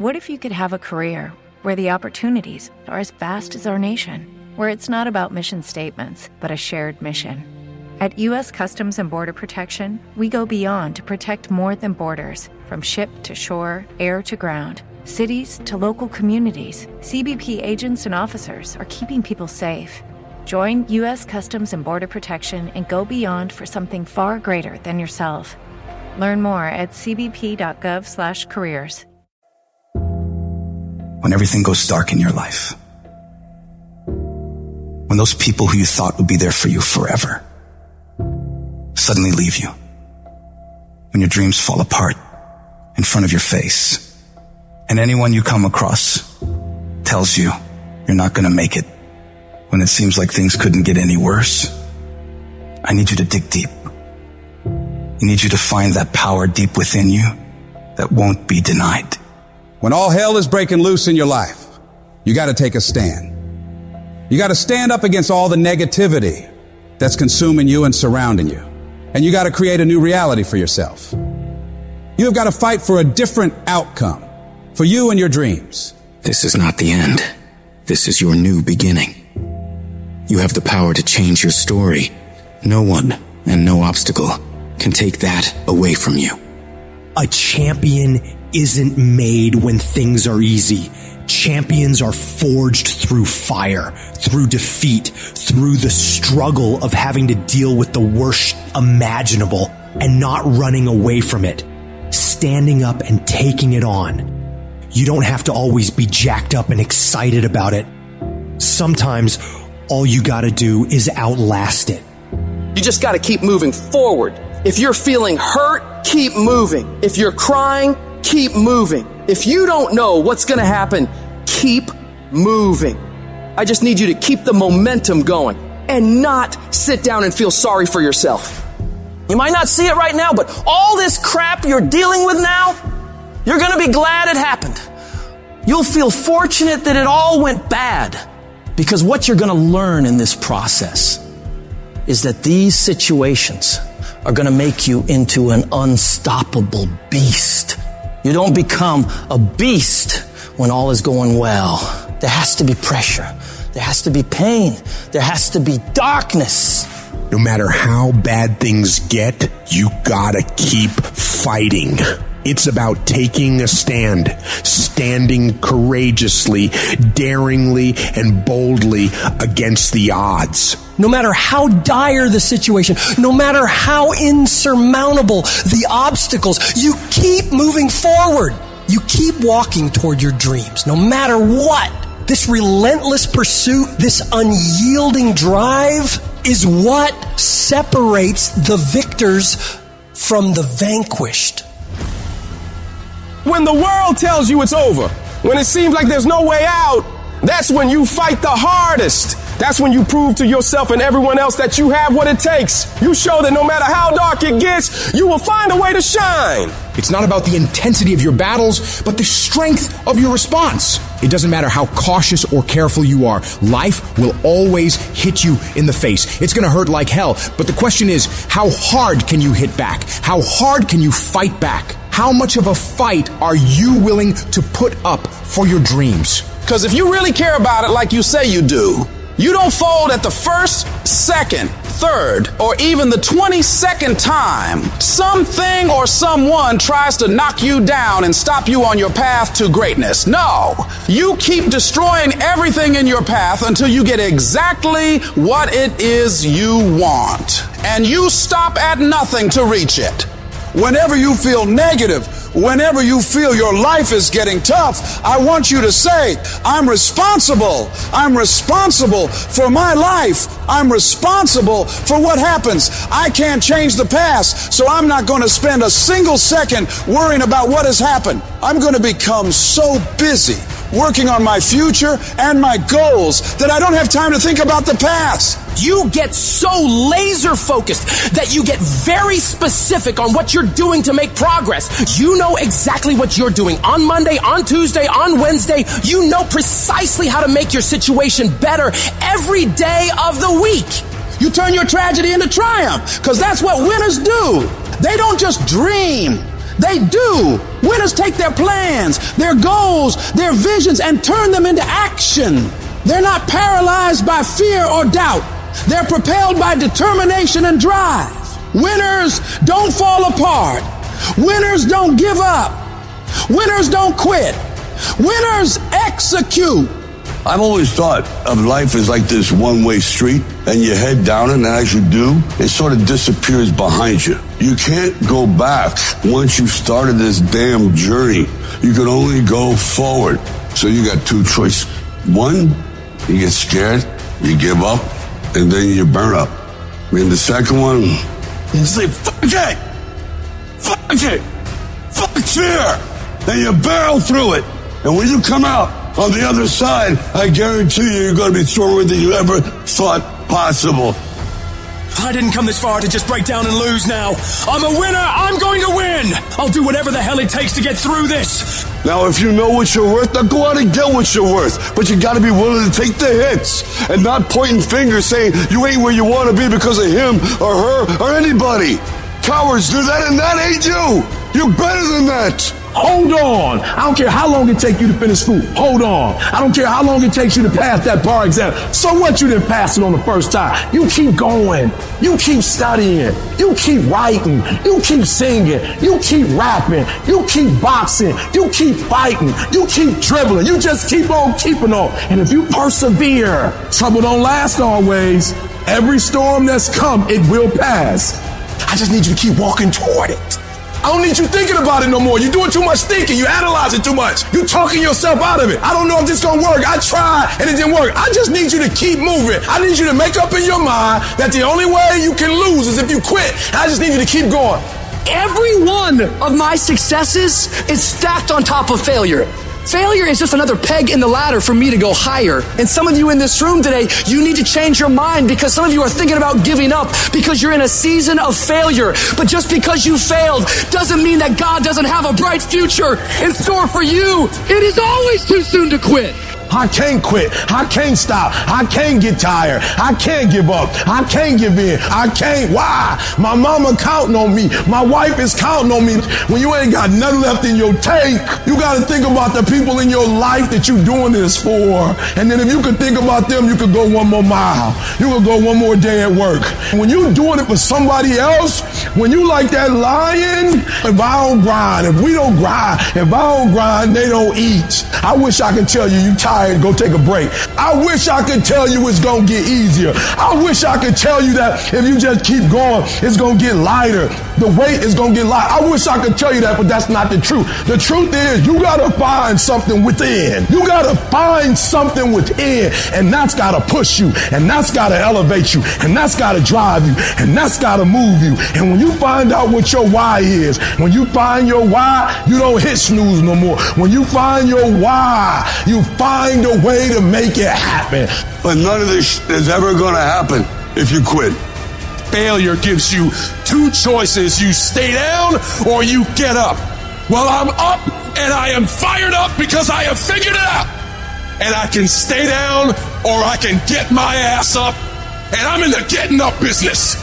What if you could have a career where the opportunities are as vast as our nation, where it's not about mission statements, but a shared mission? At U.S. Customs and Border Protection, we go beyond to protect more than borders. From ship to shore, air to ground, cities to local communities, CBP agents and officers are keeping people safe. Join U.S. Customs and Border Protection and go beyond for something far greater than yourself. Learn more at cbp.gov/careers. When everything goes dark in your life, when those people who you thought would be there for you forever suddenly leave you, when your dreams fall apart in front of your face, and anyone you come across tells you you're not going to make it, when it seems like things couldn't get any worse, I need you to dig deep. I need you to find that power deep within you that won't be denied. When all hell is breaking loose in your life, you got to take a stand. You got to stand up against all the negativity that's consuming you and surrounding you. And you got to create a new reality for yourself. You have got to fight for a different outcome for you and your dreams. This is not the end. This is your new beginning. You have the power to change your story. No one and no obstacle can take that away from you. A champion isn't made when things are easy. Champions are forged through fire, through defeat, through the struggle of having to deal with the worst imaginable and not running away from it, standing up and taking it on. You don't have to always be jacked up and excited about it. Sometimes all you gotta do is outlast it. You just gotta keep moving forward. If you're feeling hurt, keep moving. If you're crying, keep moving. If you don't know what's gonna happen, keep moving. I just need you to keep the momentum going and not sit down and feel sorry for yourself. You might not see it right now, but all this crap you're dealing with now, you're gonna be glad it happened. You'll feel fortunate that it all went bad, because what you're gonna learn in this process is that these situations are gonna make you into an unstoppable beast. You don't become a beast when all is going well. There has to be pressure. There has to be pain. There has to be darkness. No matter how bad things get, you gotta keep fighting. It's about taking a stand, standing courageously, daringly, and boldly against the odds. No matter how dire the situation, no matter how insurmountable the obstacles, you keep moving forward. You keep walking toward your dreams, no matter what. This relentless pursuit, this unyielding drive is what separates the victors from the vanquished. When the world tells you it's over, when it seems like there's no way out, that's when you fight the hardest. That's when you prove to yourself and everyone else that you have what it takes. You show that no matter how dark it gets, you will find a way to shine. It's not about the intensity of your battles, but the strength of your response. It doesn't matter how cautious or careful you are. Life will always hit you in the face. It's going to hurt like hell. But the question is, how hard can you hit back? How hard can you fight back? How much of a fight are you willing to put up for your dreams? Because if you really care about it like you say you do, you don't fold at the first, second, third, or even the 22nd time something or someone tries to knock you down and stop you on your path to greatness. No, you keep destroying everything in your path until you get exactly what it is you want. And you stop at nothing to reach it. Whenever you feel negative, whenever you feel your life is getting tough, I want you to say, I'm responsible. I'm responsible for my life. I'm responsible for what happens. I can't change the past, so I'm not going to spend a single second worrying about what has happened. I'm going to become so busy working on my future and my goals that I don't have time to think about the past. You get so laser focused that you get very specific on what you're doing to make progress. You know exactly what you're doing on Monday, on Tuesday, on Wednesday. You know precisely how to make your situation better every day of the week. You turn your tragedy into triumph, because that's what winners do. They don't just dream. They do. Winners take their plans, their goals, their visions, and turn them into action. They're not paralyzed by fear or doubt. They're propelled by determination and drive. Winners don't fall apart. Winners don't give up. Winners don't quit. Winners execute. I've always thought of life as like this one-way street, and you head down it, and as you do, it sort of disappears behind you. You can't go back once you've started this damn journey. You can only go forward. So you got two choices. One, you get scared, you give up, and then you burn up. And the second one, you say, fuck it! Fuck it! Fuck fear! And you barrel through it. And when you come out on the other side, I guarantee you're going to be stronger than you ever thought possible. I didn't come this far to just break down and lose now. I'm a winner. I'm going to win. I'll do whatever the hell it takes to get through this. Now, if you know what you're worth, now go out and get what you're worth. But you got to be willing to take the hits and not pointing fingers saying you ain't where you want to be because of him or her or anybody. Cowards do that, and that ain't you. You're better than that. Hold on. I don't care how long it takes you to finish school. Hold on. I don't care how long it takes you to pass that bar exam. So what, you didn't pass it on the first time? You keep going. You keep studying. You keep writing. You keep singing. You keep rapping. You keep boxing. You keep fighting. You keep dribbling. You just keep on keeping on. And if you persevere, trouble don't last always. Every storm that's come, it will pass. I just need you to keep walking toward it. I don't need you thinking about it no more. You're doing too much thinking. You analyze it too much. You're talking yourself out of it. I don't know if this is going to work. I tried and it didn't work. I just need you to keep moving. I need you to make up in your mind that the only way you can lose is if you quit. I just need you to keep going. Every one of my successes is stacked on top of failure. Failure is just another peg in the ladder for me to go higher. And some of you in this room today, you need to change your mind because some of you are thinking about giving up because you're in a season of failure. But just because you failed doesn't mean that God doesn't have a bright future in store for you. It is always too soon to quit. I can't quit. I can't stop. I can't get tired. I can't give up. I can't give in. I can't. Why? My mama counting on me. My wife is counting on me. When you ain't got nothing left in your tank, you got to think about the people in your life that you're doing this for. And then if you could think about them, you could go one more mile. You could go one more day at work. When you doing it for somebody else, when you like that lion, if I don't grind, if we don't grind, if I don't grind, they don't eat. I wish I could tell you tired. Go take a break. I wish I could tell you it's going to get easier. I wish I could tell you that if you just keep going, it's going to get lighter. The weight is going to get lighter. I wish I could tell you that, but that's not the truth. The truth is you got to find something within. You got to find something within, and that's got to push you, and that's got to elevate you, and that's got to drive you, and that's got to move you. And when you find out what your why is, when you find your why, you don't hit snooze no more. When you find your why, you find a way to make it happen. But none of this is ever going to happen if you quit. Failure gives you two choices. You stay down or you get up. Well, I'm up and I am fired up because I have figured it out. And I can stay down or I can get my ass up. And I'm in the getting up business.